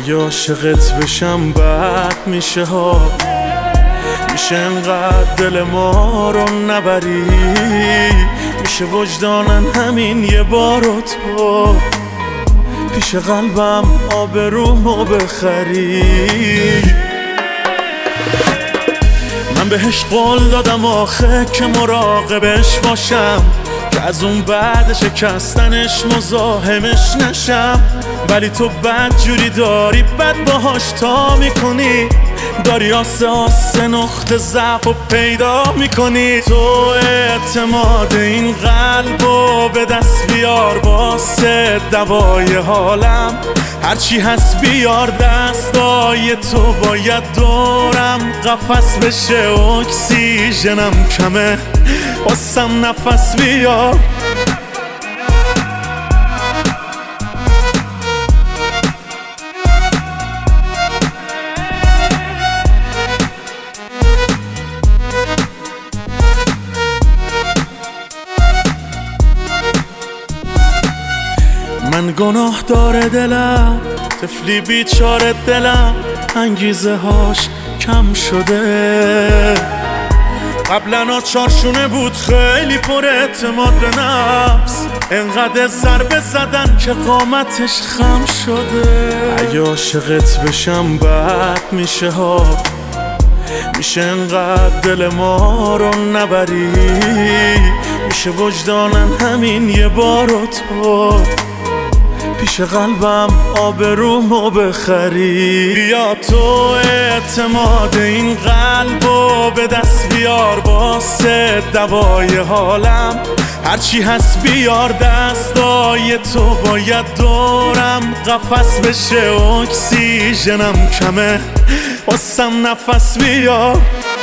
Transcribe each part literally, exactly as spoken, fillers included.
اگه عاشقت بشم بد میشه ها، میشه انقدر دل ما رو نبری، میشه وجدانن همین یه بارو تو پیش قلبم آبرومو بخری. من بهش قول دادم آخه که مراقبش باشم، که از اون بعد شکستنش مزاحمش نشم، ولی تو بد جوری داری بد باهاش تا میکنی، داری آسه آسه نقطه ضعف و پیدا میکنی. تو اعتماد این قلبو به دست بیار، واسه دوای حالم هرچی هست بیار، دستای تو باید دورم قفس بشه، اکسیژنم کمه واسم نفس بیار. من گناه داره دلم، طفلی بیچاره دلم، انگیزه هاش کم شده. قبلا چارشونه بود خیلی پر اعتماد به نفس، انقدر ضربه زدن که قامتش خم شده. اگه عاشقت بشم بد میشه ها، میشه انقدر دل ما رو نبری، میشه وجدانن همین یه بارو تو پیش قلبم آبرومو بخری. بیا تو اعتماد این قلبو به دست بیار، واسه دوای حالم هرچی هست بیار، دستای تو باید دورم قفس بشه، اکسیژنم کمه واسم نفس بیار.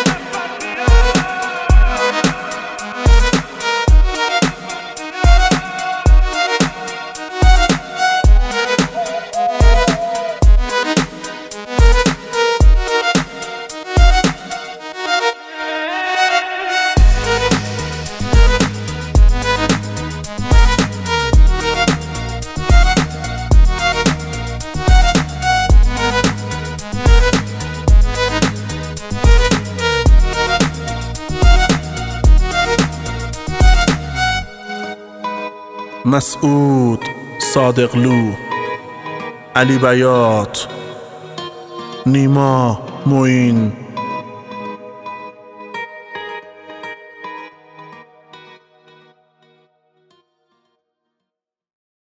مسعود صادقلو، علی بیات، نیما موین.